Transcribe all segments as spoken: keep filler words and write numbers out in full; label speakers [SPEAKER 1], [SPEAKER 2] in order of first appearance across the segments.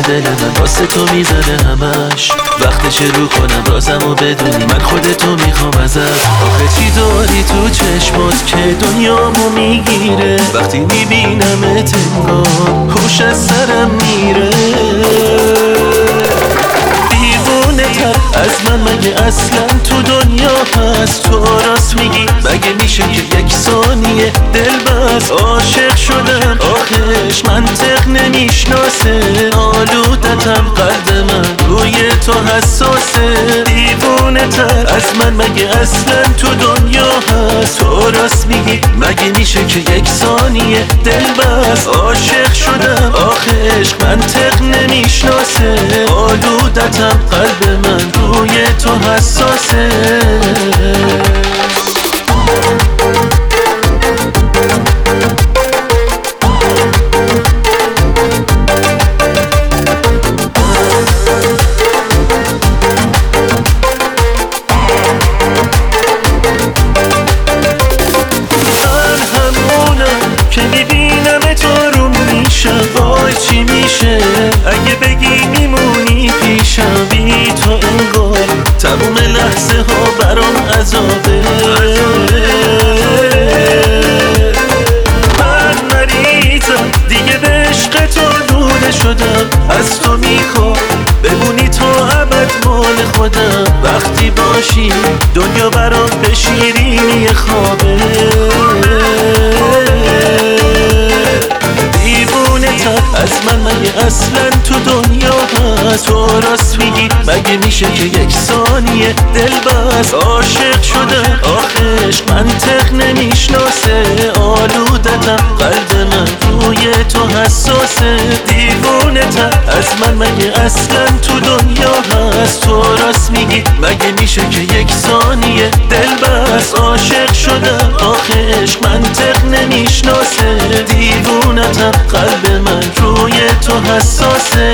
[SPEAKER 1] دل من واسه تو میزنه همش. وقتش رو کنم رازمو بدونی من خودتو میخوام ازت. آخه چی داری تو چشمات که دنیامو میگیره؟ وقتی میبینمت انگار هوش از سرم میره. دیوونه تر از من مگه اصلا تو دنیا هست؟ تو راست میگی مگه میشه که یک ثانیه دل بس عاشق شدم؟ آخش منطق نمیشناسه، آلودتم قلب من روی تو حساسه. دیوونه تر از من مگه اصلا تو دنیا هست؟ تو راست میگی مگه میشه که یک ثانیه دل بس عاشق شدم؟ آخش منطق نمیشناسه، آلودتم قلب من روی تو حساسه. چی میشه اگه بگی میمونی پیشم؟ بی تو انگار تموم لحظه ها برام عذابه. من مریضم دیگه به عشق تو دوده شدم، از تو میخوام بمونی تا ابد مال خودم. وقتی باشی دنیا برام به شیرینی خوابه. از من مگه اصلا تو دنیا هست؟ تو راست میگی مگه میشه که یک ثانیه دل بس عاشق شدم؟ آخش منطق نمیشناسه، آلودتم قلب من روی تو حساسه. دیوونه تر از من مگه اصلا تو دنیا هست؟ تو راست میگی مگه میشه که یک ثانیه دل بس عاشق شدم؟ آخش منطق نمیشناسه، دیوونتم قلب من روی تو حساسه.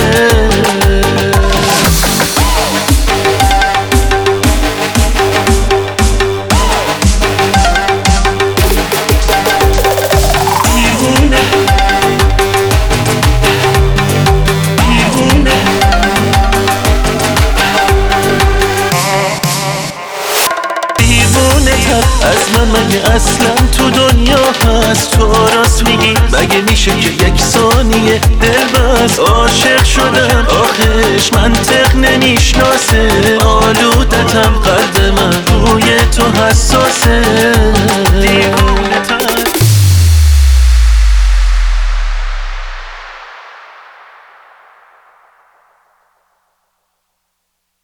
[SPEAKER 1] از من مگه اصلا تو دنیا هست؟ تو راست میگی مگه میشه که یک ثانیه دل بس عاشق شدم؟ آخش منطق نمیشناسه، آلودتم قلب من روی تو حساسه.